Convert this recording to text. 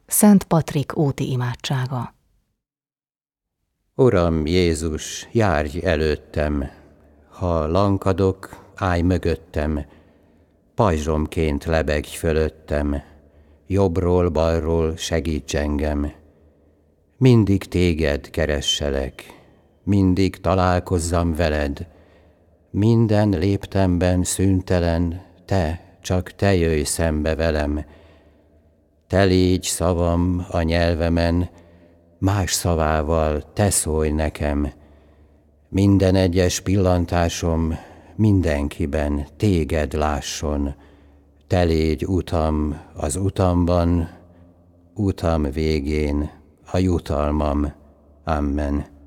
Szent Patrik úti imádsága. Uram Jézus, járj előttem, ha lankadok, állj mögöttem, pajzsomként lebegj fölöttem, jobbról, balról segíts engem. Mindig téged keresselek, mindig találkozzam veled, minden léptemben szüntelen, csak te jöjj szembe velem. Te légy szavam a nyelvemen, más szavával te szólj nekem. Minden egyes pillantásom mindenkiben téged lásson. Te légy utam az utamban, utam végén a jutalmam. Amen.